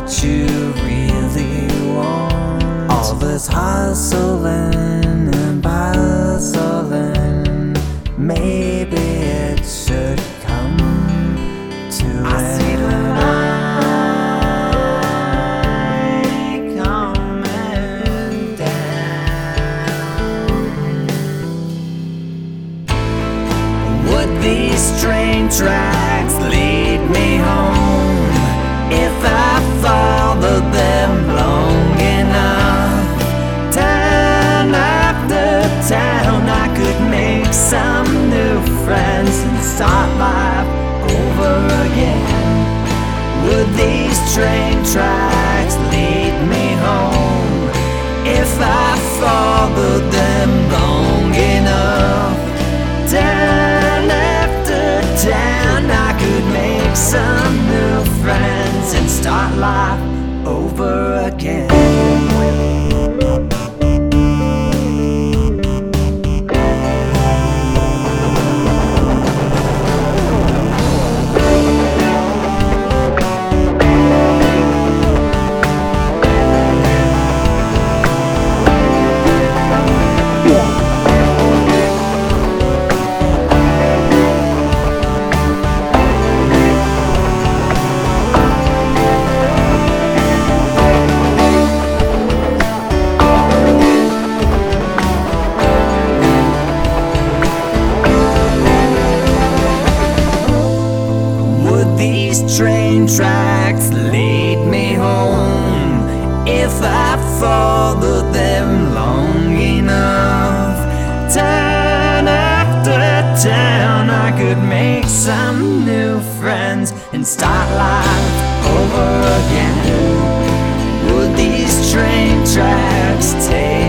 what you really want. All this hustling and bustling, maybe it should come to an end. Coming down. Would these train tracks lead me home if I followed them long enough? Town after town, I could make some new friends and start life over again. Would these train tracks lead me home if I followed them long enough? Town after town, I could make some new friends and start life over again. These train tracks lead me home if I followed them long enough. Town after town, I could make some new friends and start life over again. Would these train tracks take